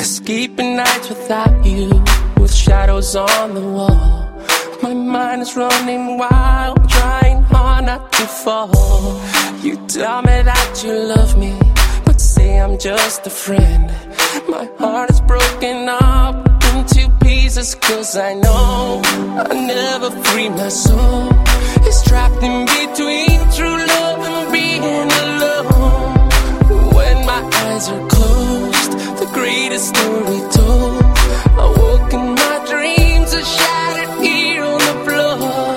Escaping nights without you, with shadows on the wall. My mind is running wild, trying hard not to fall. You tell me that you love me, but say I'm just a friend. My heart is broken up into pieces, cause I know I'll never free my soul. It's trapped in between true love and being alone. When my eyes are closed, the greatest story told. I woke in my dreams, are shattered here on the floor.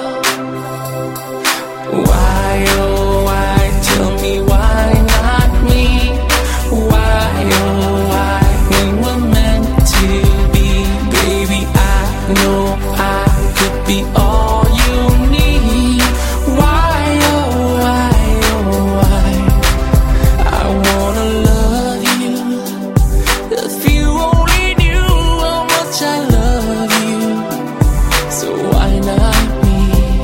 Why, oh why, tell me why not me? Why, oh why, we were meant to be. Baby, I know I could be all you need. Why, oh why, oh why, I wanna love you. If you only knew how much I love you, so why not me?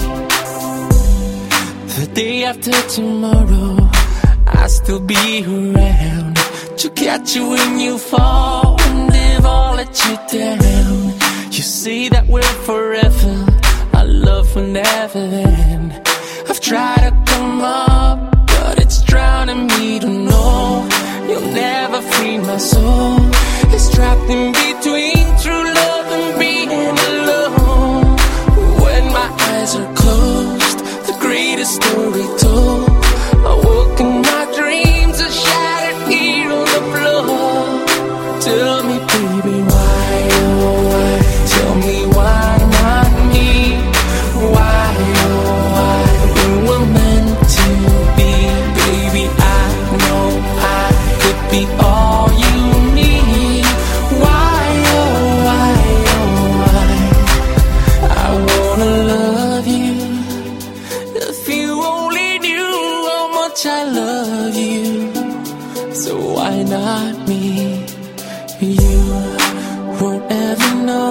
The day after tomorrow, I'll still be around to catch you when you fall and if I'll let you down. You say that we're forever, our love will never end. I've tried to come up, but it's drowning me to know you'll never free my soul. It's trapped in between true love and being alone. When my eyes are closed, the greatest story told. I woke in my dreams, are shattered here on the floor. Tell me, baby, why, oh why, tell me why not me? Why, oh why, we were meant to be. Baby, I know I could be all you need. Why, oh why, oh why, I wanna love you. If you only knew how much I love you, so why not me? You won't ever know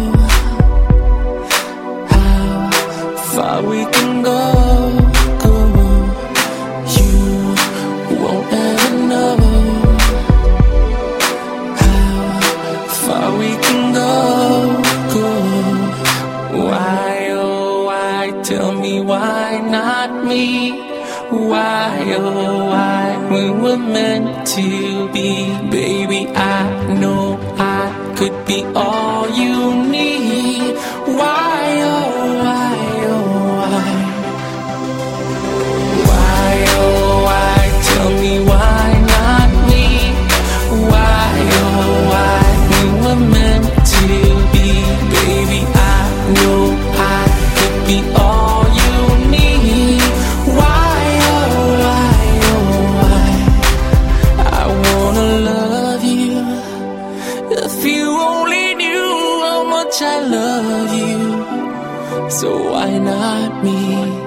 how far we can go. You won't ever know how far we can go. Why, oh why, tell me why not me? Why, oh why, we were meant to be. Baby, I know I could be all you need. Why, oh why, oh why, why, oh why, tell me why not me? Why, oh why, we were meant to be. Baby, I know I could be all you need. Why, oh why, oh why, I wanna love you. If you only knew how much I love you, so why not me?